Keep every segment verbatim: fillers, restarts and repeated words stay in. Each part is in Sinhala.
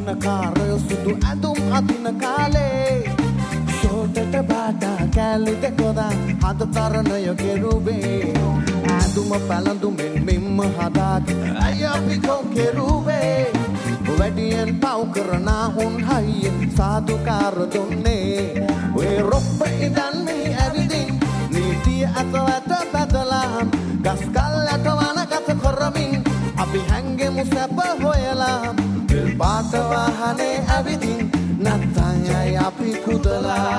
අඳින කාරය සුදු ඇඳුම් අදින කාලේ ෂෝටට බාටා කැලි දෙකොදා හද තරණය කෙරුවේ ඇඳුම පැළඳුමින් මෙම්ම හදාගෙන ඇයි අපි කෝ කෙරුවේ වැඩියෙන් පව් කරනා උන් හයියෙන් සාදුකාර දුන්නේ ඔය රොප්ප ඉඳන් මේ ඇවිදින් නීතිය ඇත ඇත බැදලා ගස් කල් ඇත වනගත කරමින් අපි හැංගෙමු සැප හොයලා දෙල් පාට වාහනේ ඇවිදින් නැත්තන් යයි අපි කුදලා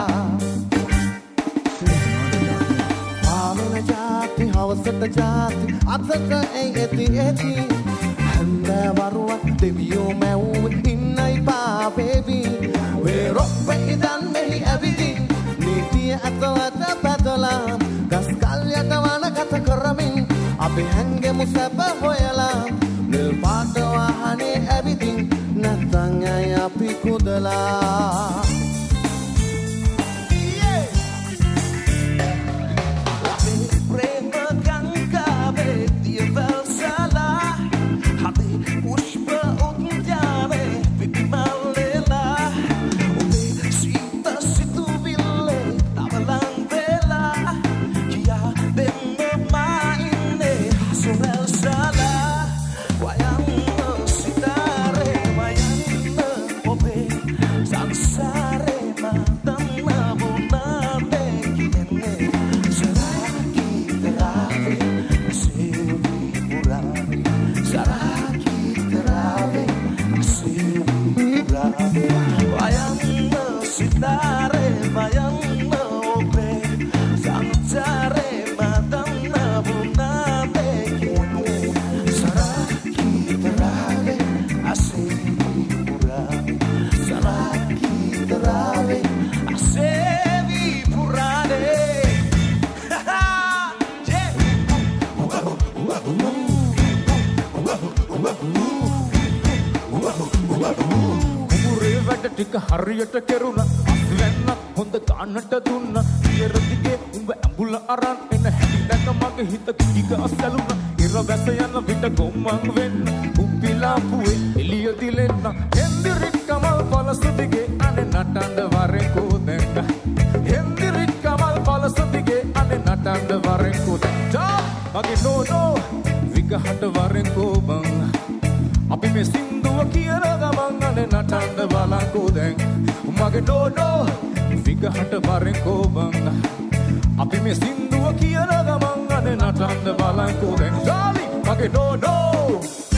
ආවෙන ජාති හවසට ජාති අතට එයි ඇති ඇති හැන්දවරුවක් දෙවියෝ මැව්ව ඉන්නයි පාපේවි ඔය රොප්ප ඉඳන් මෙහි ඇවිදින් නීතිය ඇත ඇත බැදලා ගස් කල් යට වනගත කරමින් අපි හැංගෙමු සැප හොයලා නිල් පාට වාහනේ ඇවිදින් නැත්තන් යයි අපි කුදලා ටික හරියට කෙරුණ අස්වැන්න හොඳ ගන්නට දුන්න ඉරදිගේ උඹ ඇඹුල අරන් එන හැටි දැක මගේ හිත කික අසලුණ ඉර වැස යන විට ගොම්මන් වෙන්න උප්පිලාපුවේ එළිය දිලෙන්න හෙන්දිරික් කමල් පලස දිගේ අනේ නටන්න වරෙන් කෝදෙන්න හෙන්දිරික් කමල් පලස දිගේ අනේ නටන්න වරෙන් කෝදෙන්න මගේ නෝනෝ විගහට වරෙන් කෝබන් අපි මේ සින්දුව කියන ගමන් අනේ නටන්න බලංකෝ දැන් මගේ නෝනෝ විගහට වරෙන් කෝබන් අපි මේ සින්දුව කියන ගමන් අනේ නටන්න බලංකෝ දැන් ජාලි මගේ නෝනෝ